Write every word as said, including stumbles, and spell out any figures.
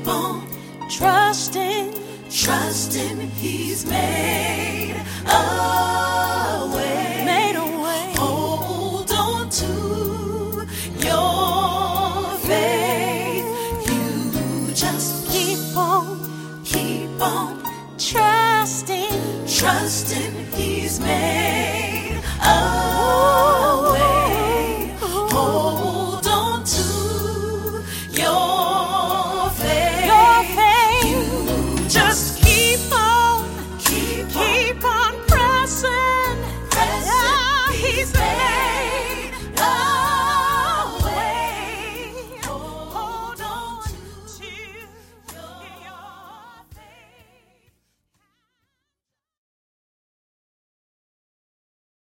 on trusting, trusting. He's made a way, made a way. Hold on to your faith. You just keep on, keep on trusting, trusting. He's made